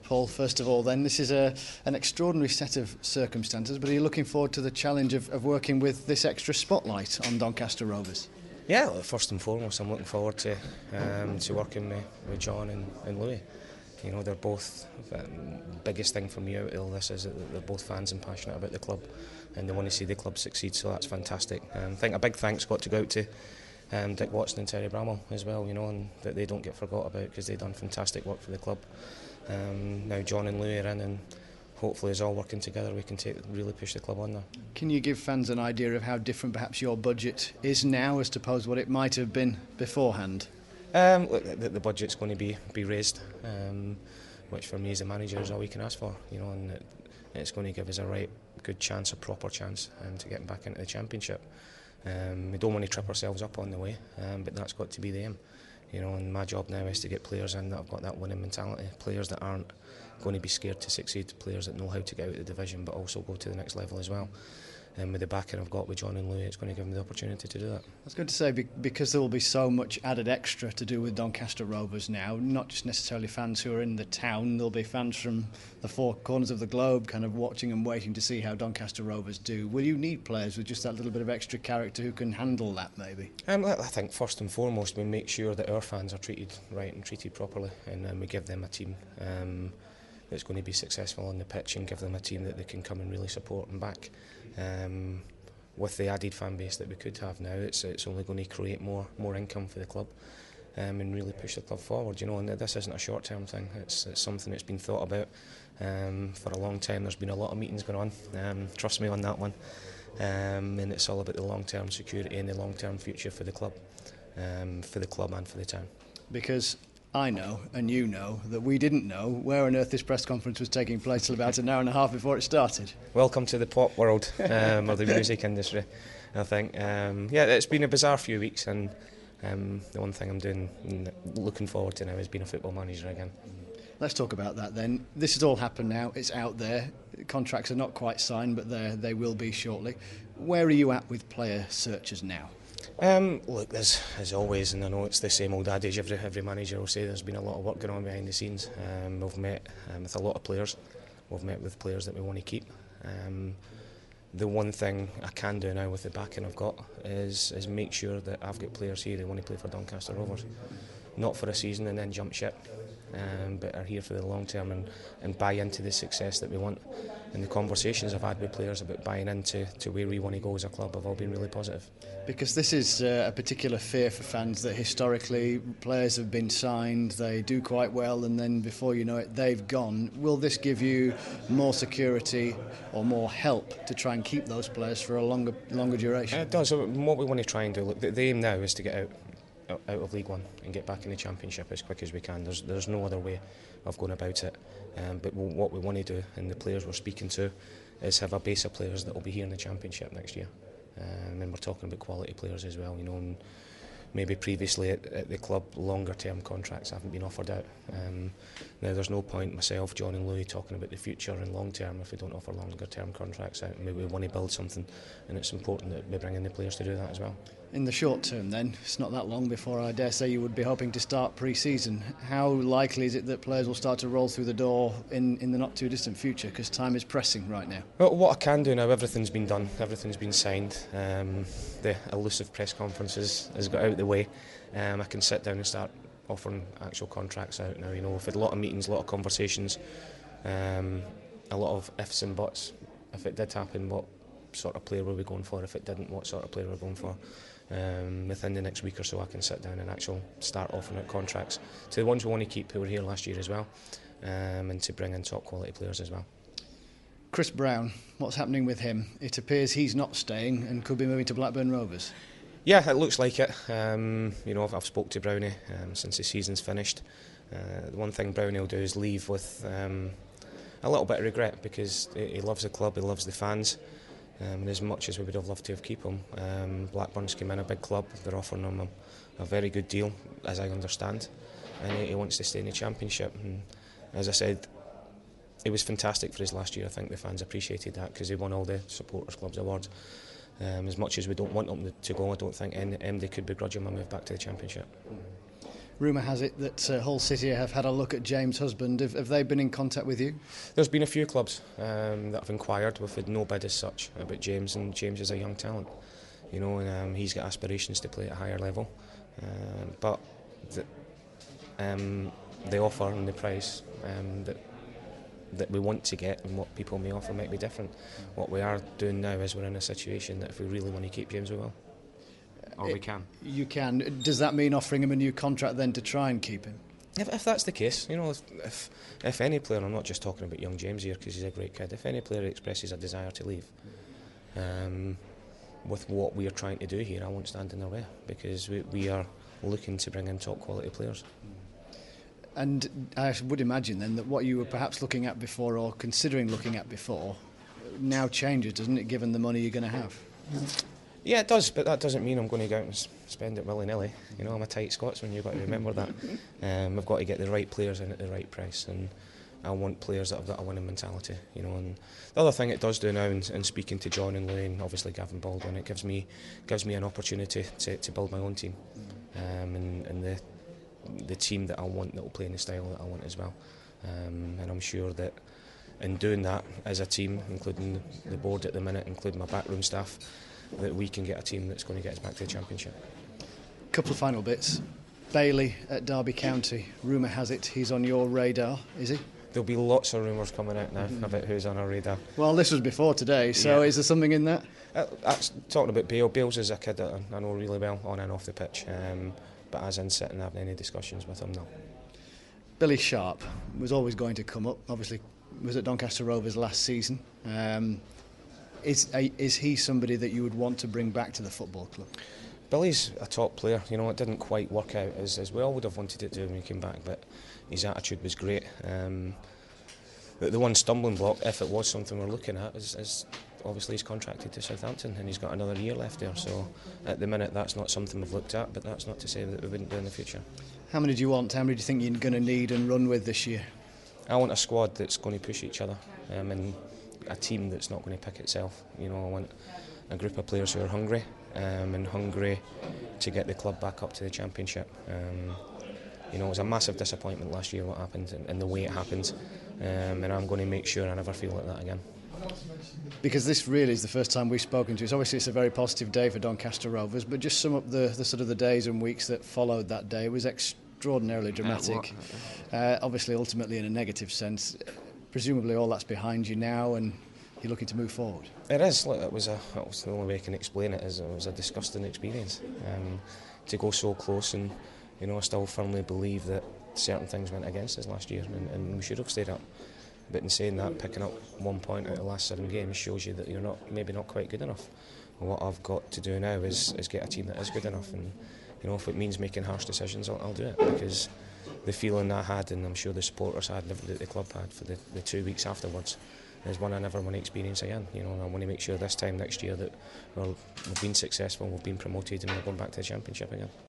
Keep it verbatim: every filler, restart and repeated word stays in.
Paul, first of all then, this is a, an extraordinary set of circumstances, but are you looking forward to the challenge of, of working with this extra spotlight on Doncaster Rovers? Yeah, well, first and foremost, I'm looking forward to um, to working with, with John and, and Louis. You know, they're both, um, biggest thing for me out of all this is that they're both fans and passionate about the club, and they want to see the club succeed, so that's fantastic. Um, I think a big thanks got to go out to um, Dick Watson and Terry Bramall as well, you know, and that they don't get forgot about because they've done fantastic work for the club. Um, now John and Louis are in, and hopefully as all working together we can take, really push the club on there. Can you give fans an idea of how different perhaps your budget is now as opposed to what it might have been beforehand? Um, look, the, the budget's going to be be raised, um, which for me as a manager is all we can ask for, you know, and it, it's going to give us a right good chance, a proper chance, um, to get back into the Championship. Um, we don't want to trip ourselves up on the way, um, but that's got to be the aim, you know. And my job now is to get players in that have got that winning mentality, players that aren't going to be scared to succeed, players that know how to get out of the division, but also go to the next level as well. And with the backing I've got with John and Louis, it's going to give them the opportunity to do that. I was going to say, because there will be so much added extra to do with Doncaster Rovers now, not just necessarily fans who are in the town, there'll be fans from the four corners of the globe kind of watching and waiting to see how Doncaster Rovers do. Will you need players with just that little bit of extra character who can handle that, maybe? Um, I think first and foremost we make sure that our fans are treated right and treated properly, and um, we give them a team um, that's going to be successful on the pitch, and give them a team that they can come and really support and back. Um, with the added fan base that we could have now, it's it's only going to create more more income for the club, um, and really push the club forward. You know, and this isn't a short term thing. It's, it's something that's been thought about um, for a long time. There's been a lot of meetings going on. Um, trust me on that one. Um, and it's all about the long term security and the long term future for the club, um, for the club and for the town. Because I know, and you know, that we didn't know where on earth this press conference was taking place till about an hour and a half before it started. Welcome to the pop world um, of the music industry, I think. Um, yeah, it's been a bizarre few weeks, and um, the one thing I'm doing, looking forward to now, is being a football manager again. Let's talk about that then. This has all happened now, it's out there. Contracts are not quite signed, but they will be shortly. Where are you at with player searches now? Um, look, there's as always, and I know it's the same old adage, every, every manager will say there's been a lot of work going on behind the scenes. Um, we've met um, with a lot of players, we've met with players that we want to keep. Um, the one thing I can do now with the backing I've got is, is make sure that I've got players here who want to play for Doncaster Rovers. Not for a season and then jump ship, um, but are here for the long term and, and buy into the success that we want. And the conversations I've had with players about buying into to where we want to go as a club have all been really positive. Because this is uh, a particular fear for fans, that historically players have been signed, they do quite well, and then before you know it they've gone. Will this give you more security or more help to try and keep those players for a longer longer duration? It does. So what we want to try and do, look, the, the aim now is to get out out of League One and get back in the Championship as quick as we can. There's there's no other way of going about it. Um, but what we want to do, and the players we're speaking to, is have a base of players that will be here in the Championship next year. Um, and we're talking about quality players as well, you know. And maybe previously at, at the club, longer term contracts haven't been offered out. Um, now there's no point myself, John and Louis talking about the future and long term if we don't offer longer term contracts out. Maybe we want to build something, and it's important that we bring in the players to do that as well. In the short term then, it's not that long before I dare say you would be hoping to start pre-season. How likely is it that players will start to roll through the door in, in the not too distant future, because time is pressing right now? Well, what I can do now, everything's been done, everything's been signed. Um, the elusive press conferences has got out of the way. Um, I can sit down and start offering actual contracts out now. You know, we've had a lot of meetings, a lot of conversations, um, a lot of ifs and buts. If it did happen, what sort of player were we going for? If it didn't, what sort of player were we going for? Um, within the next week or so I can sit down and actually start offering out contracts to the ones we want to keep who were here last year as well, um, and to bring in top quality players as well. Chris Brown, what's happening with him? It appears he's not staying and could be moving to Blackburn Rovers. Yeah, it looks like it. Um, you know, I've, I've spoke to Brownie um, since the season's finished. Uh, the one thing Brownie will do is leave with um, a little bit of regret, because he, he loves the club, he loves the fans. Um, and as much as we would have loved to have keep him, um, Blackburn's came in, a big club, they're offering him a, a very good deal, as I understand, and he, he wants to stay in the Championship. And as I said, it was fantastic for his last year. I think the fans appreciated that, because he won all the Supporters Clubs awards. Um, as much as we don't want him to go, I don't think anybody could begrudge him a move back to the Championship. Rumour has it that uh, Hull City have had a look at James' husband. Have, have they been in contact with you? There's been a few clubs um, that have inquired. We've had no bid as such about James, and James is a young talent, you know, and um, he's got aspirations to play at a higher level. Um, but the, um, the offer and the price um, that that we want to get and what people may offer might be different. What we are doing now is we're in a situation that if we really want to keep James, we will. Or it, we can. You can. Does that mean offering him a new contract then to try and keep him? If, if that's the case, you know, if, if if any player, I'm not just talking about young James here because he's a great kid, if any player expresses a desire to leave, um, with what we are trying to do here, I won't stand in their way, because we, we are looking to bring in top quality players. And I would imagine then that what you were perhaps looking at before, or considering looking at before, now changes, doesn't it, given the money you're going to have? Yeah, it does, but that doesn't mean I'm going to go out and spend it willy-nilly. You know, I'm a tight Scotsman, you've got to remember that. Um, we've got to get the right players in at the right price, and I want players that have got a winning mentality. You know, and the other thing it does do now, in, in speaking to John and Lane, obviously Gavin Baldwin, it gives me gives me an opportunity to, to build my own team, um, and, and the the team that I want that will play in the style that I want as well. Um, and I'm sure that in doing that as a team, including the board at the minute, including my backroom staff, that we can get a team that's going to get us back to the Championship. Couple of final bits. Bailey at Derby County, rumour has it he's on your radar, is he? There'll be lots of rumours coming out now mm. about who's on our radar. Well, this was before today, so yeah. Is there something in that? Uh, that's, talking about Bale, Bale's is a kid that I know really well on and off the pitch, um, but as in sitting and having any discussions with him, no. Billy Sharp was always going to come up, obviously was at Doncaster Rovers last season. Um, is, is he somebody that you would want to bring back to the football club? Billy's a top player. You know, it didn't quite work out as, as we all would have wanted it to when he came back, but his attitude was great. Um, the, the one stumbling block, if it was something we're looking at, is, is obviously he's contracted to Southampton and he's got another year left there. So at the minute, that's not something we've looked at, but that's not to say that we wouldn't do in the future. How many do you want? How many do you think you're going to need and run with this year? I want a squad that's going to push each other, um, and a team that's not going to pick itself. You know, I want a group of players who are hungry. Um, and hungry to get the club back up to the Championship. Um, you know, it was a massive disappointment last year what happened and, and the way it happened, um, and I'm going to make sure I never feel like that again. Because this really is the first time we've spoken to you. So obviously it's a very positive day for Doncaster Rovers, but just sum up the, the sort of the days and weeks that followed that day. It was extraordinarily dramatic, uh, obviously ultimately in a negative sense. Presumably all that's behind you now and you're looking to move forward. It is. Look, it was a. It was the only way I can explain it is it was a disgusting experience. Um, to go so close, and you know, I still firmly believe that certain things went against us last year, and, and we should have stayed up. But in saying that, picking up one point out of the last seven games shows you that you're not maybe not quite good enough. And what I've got to do now is is get a team that is good enough, and you know, if it means making harsh decisions, I'll, I'll do it, because the feeling I had, and I'm sure the supporters had, and everybody at the club had for the, the two weeks afterwards, is one I never want to experience again. You know, and I want to make sure this time next year that well, we've been successful, we've been promoted, and we're going back to the Championship again.